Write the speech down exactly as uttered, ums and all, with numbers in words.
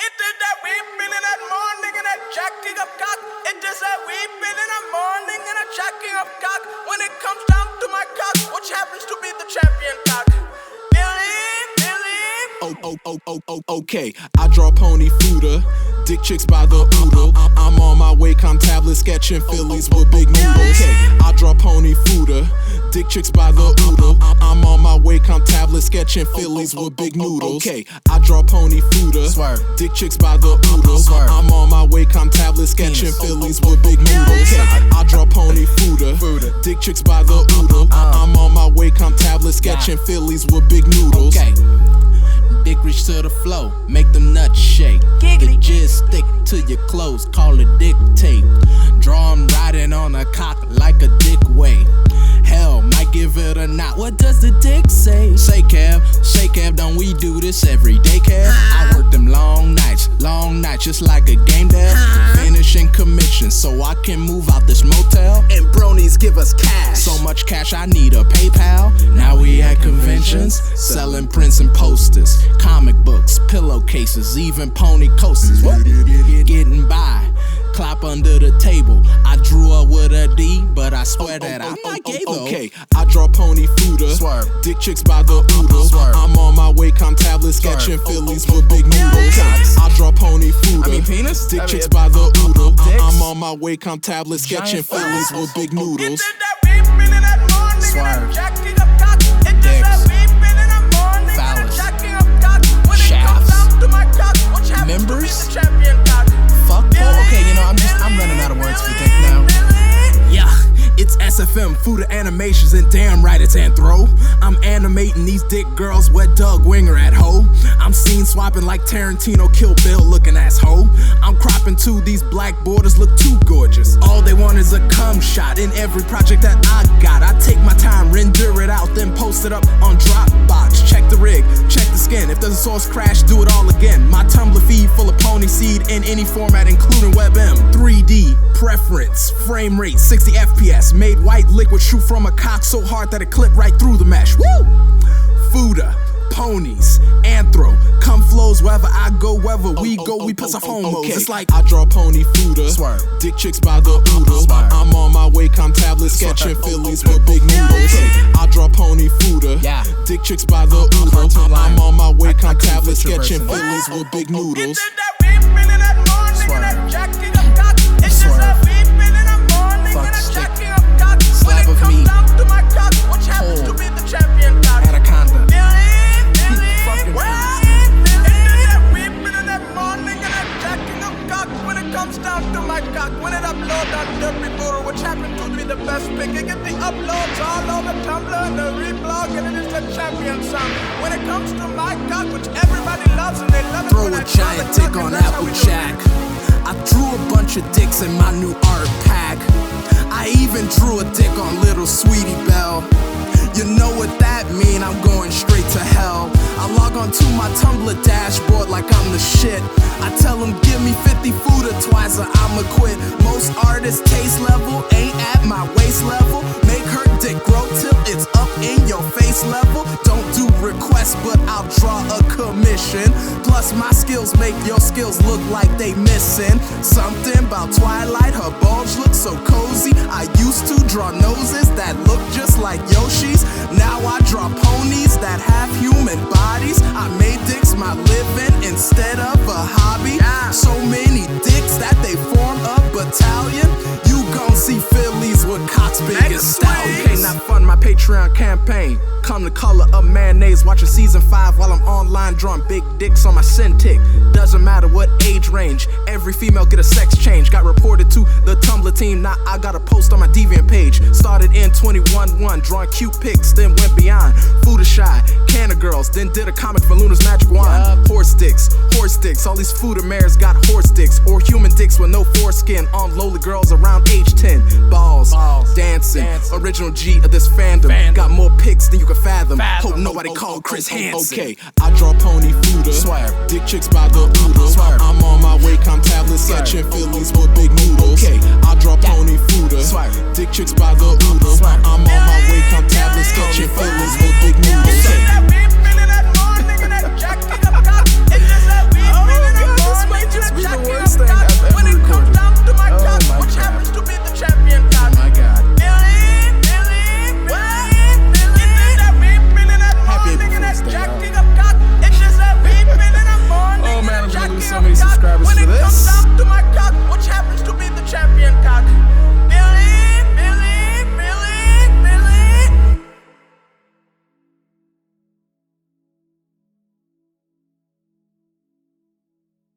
It is that weeping in that morning and that jacking of cock. It is that weeping in the morning and that jacking of cock. When it comes down to my cock, which happens to be the champion cock. Believe, believe. Oh, oh, oh, oh, oh, okay. I draw pony fooder, dick chicks by the oodle. I'm on my way, com tablet sketching Phillies with big noodles. Okay, I draw pony fooder, dick chicks by the oodle. I'm on my way, com tablet sketching Phillies with big noodles. Okay, I draw pony fooder, dick chicks by the oodle. I'm on my way, com tablet sketching Phillies with big noodles. I draw pony fooder, dick chicks by the oodle. I'm on my way, com tablet sketching Phillies with big noodles. Okay. Dick reach to the flow, make them nuts shake. The jizz stick to your clothes, call it dictate. Draw 'em riding on a cock like a dick way. Hell, might give it a knot. What does the dick say? Say Kev, say Kev, don't we do this every day, Kev? I work them long nights, long nights, just like a game dev. Finishing commission so I can move out this motel. And bronies give us cash. So much cash I need a PayPal. Now we at conventions, selling prints and posters, comic books, pillowcases, even pony coasters. Woo. Getting by, clap under the table. I drew up with a D, but I swear that I'm not gay though. Okay, I draw pony fooder, dick chicks by the oodle. I'm on my way, com tablet sketching Phillies with big noodles. I draw pony fooder, I mean penis? dick I mean, chicks by the oodle. I'm on my way, com tablet sketching Phillies with big noodles. It is that weeping in that morning and that jacking of cock. It is that weeping in the morning and that jacking of cock. When it comes down to my cock, which happens to be the champion cock. Fuck, oh, okay, you know, I'm just, I'm running out of words for dick now. Yeah, it's S F M, food of animations, and damn right it's Anthro. I'm animating these dick girls, wet Doug Winger at ho. I'm seen swapping like Tarantino, Kill Bill looking ass ho. I'm cropping too, these black borders look too gorgeous. All they want is a cum shot in every project that I got. I take my time, render it out, then post it up on Dropbox. Check the rig, check the skin. If the source crash, do it all again. My Tumblr feed full of pony seed in any format, including WebM. three D, preference, frame rate, sixty F P S. Made white liquid shoot from a cock so hard that it clipped right through the mesh. Woo! Fuda, ponies, anthro, come flows wherever I go, wherever we go, we piss off homos. Okay. It's like I draw pony fooder, dick chicks by the oodle. I'm on my way, com tablet sketching Phillies with big noodles. I draw pony fooder, dick chicks by the oodle. I'm on my way, com tablet sketching Phillies with big It noodles. is that weeping in that morning and that jacking of cock. It is that weeping in the morning and that jacking of cock. When it comes down to my cock, which happens to be the champion cock. Anaconda. Believe, believe, wait. It is that weeping in that morning and that jacking of cock. When it comes down to my cock, when it upload on Derpy Buru, which happens to be the best pick. It get the uploads all over Tumblr and the reblog, and it is the champion song. When it comes to my cock, which everybody loves and they love it. Throw when a I draw giant the dick cock, on and that's how we do it. Applejack. I drew a bunch of dicks in my new art pack. I even drew a dick on little Sweetie Belle. You know what that mean, I'm going straight to hell. I log on to my Tumblr dashboard like I'm the shit. I tell them give me fifty fooder twice or I'ma quit. Most artists' taste level ain't at my waist level. Make her dick grow till it's up in your face level. Don't do requests but I'll draw a commission. Plus my skills make your skills look like they missing. Something about Twilight, her bulge looks so cozy. I used to draw noses that look just like Yoshi's. Now I draw ponies that have human bodies. I made dicks my living instead of a hobby. So many dicks that they form a battalion. You gon' see Phillies with cocks big as stallions. Okay, not fun, my Patreon campaign. Come the color of mayonnaise, watching season five while I'm online drawing big dicks on my Cintiq. Doesn't matter what age range, every female get a sex change. Got reported to the Tumblr team, now I got a post on my Deviant page. Started in twenty-one one, drawing cute pics, then went beyond. Fuda Shy, Canna Girls, then did a comic for Luna's Magic Wand. Horse dicks, horse dicks, all these Fuda mares got horse dicks. Or human dicks with no foreskin on lowly girls around age ten. Balls, Balls dancing, dancing, original G of this fandom. fandom. Got more pics than you can fathom. fathom. Hope nobody oh, oh, called Chris oh, Hansen. Okay, I draw pony fooder, dick chicks by the oodle. I'm on my way, com tablet sketching Phillies with big noodles. Okay, I draw pony fooder, dick chicks by the oodle. I'm on my way, com tablet sketching Phillies with big noodles.